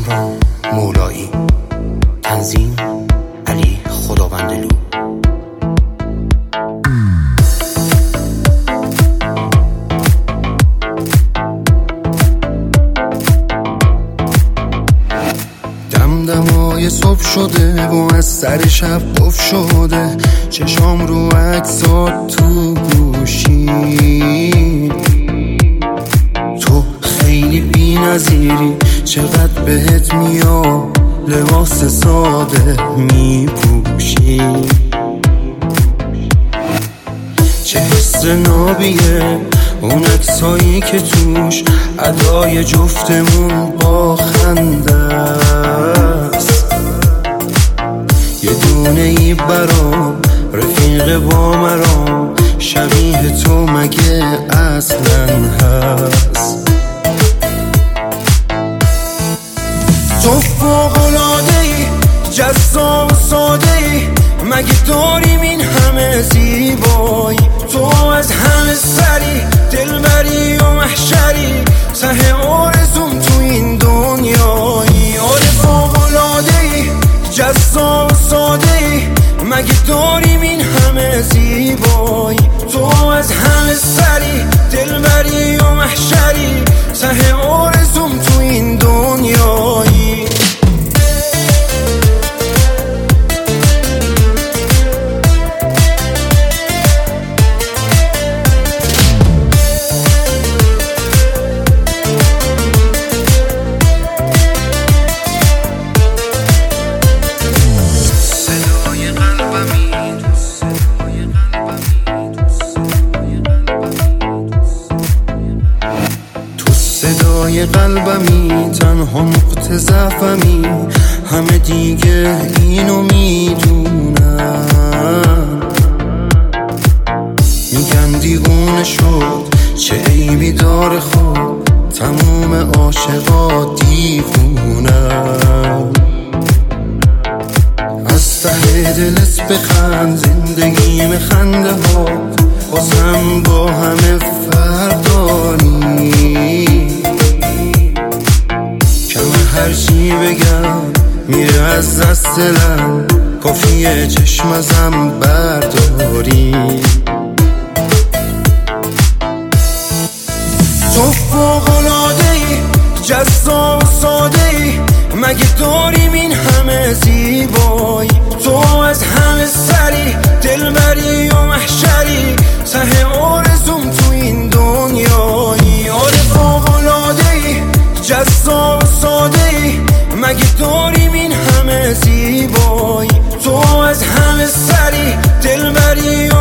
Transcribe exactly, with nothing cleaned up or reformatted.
سهران مولایی. تنظیم علی خداوندلو. دمدمای صبح شده و از سر شب قفل شده، چشام رو عکسات تو گوشی. تو خیلی بی نظیری، چقدر بهت میاد لباس ساده میپوشی. چه حس نابیه اون عکسایی که توش ادای جفتمون با خنده است. یه دونه ای برام رفیق با مرام، شبیه تو مگه اصلا هست؟ تو فوق‌العاده ای، جذاب و ساده ای، مگه داریم این همه زیبایی؟ تو از همه سری، دلبری و محشری، ته آرزوم تو این دنیایی. آره فوق‌العاده ای، جذاب و ساده ای، مگه داریم این همه زیبایی؟ تو از همه سری، دلبری و محشری، ته آرزوم تو این دنیایی. صدای قلبمی، تنها نقطه ضعفمی، همه دیگه اینو میدونن. میگن دیوونه شد، چه عیبی داره خود، تموم عاشقا دیوونن. از ته دلت بخند، زندگیم خنده ها بازم با همه فرق داری. هرچی بگم میره از دست دلم، کافیه چشم ازم برداری. تو فوق‌العاده ای، جذاب و ساده ای، مگه داریم این همه زیبایی؟ تو از همه سری، دلبری و محشری، ته آرزوم تو این دنیایی. آره فوق‌العاده ای، جذاب و ساده ای، مگه داریم این همه زیبایی؟ تو از همه سری، دلبری و